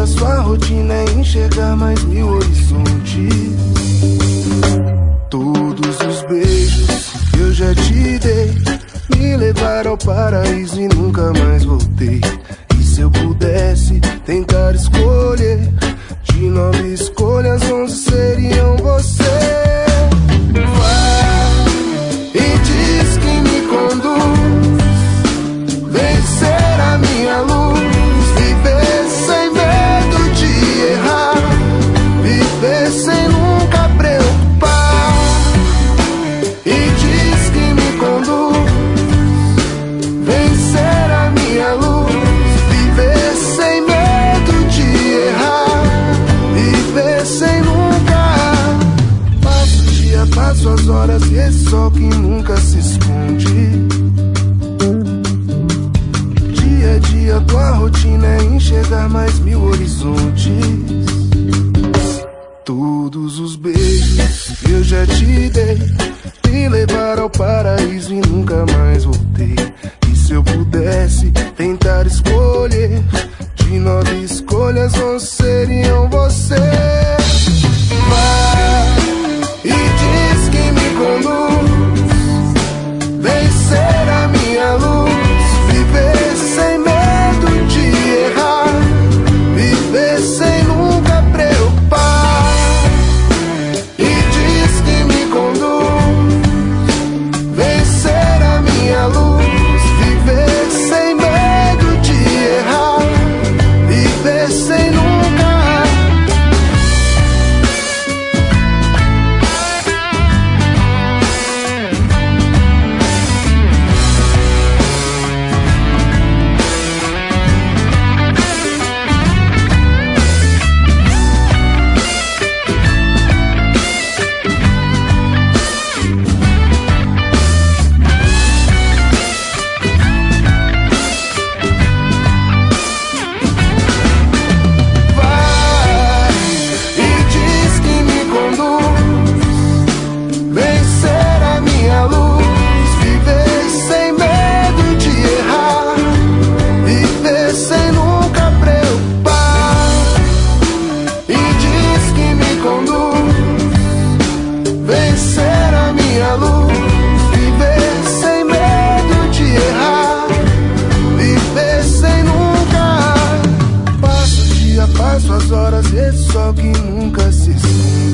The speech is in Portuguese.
sua rotina é enxergar mais mil horizontes. Todos os beijos que eu já te dei me levaram ao paraíso e nunca mais voltei. E se eu pudesse tentar escolher, de 9 escolhas 11 seriam você. Vai e diz que me conduz, vencer a minha luz, viver sem medo de errar, viver sem nunca preocupar. E diz que me conduz, vencer a minha luz, viver sem medo de errar, viver sem nunca. Passo o dia, passo as horas e esse sol que nunca se esconde. Dia a dia tua rotina é enxergar mais mil horizontes. Todos os beijos que eu já te dei me levaram ao paraíso e nunca mais voltei. E se eu pudesse tentar escolher, de 9 escolhas 11 seriam você. Vai e diz que me conduz, vencer a minha luz, viver sem medo de errar, viver sem nunca preocupar. E diz que me conduz, vencer a minha luz, viver sem medo de errar, viver sem nunca. Passo as horas, esse sol que nunca se esconde.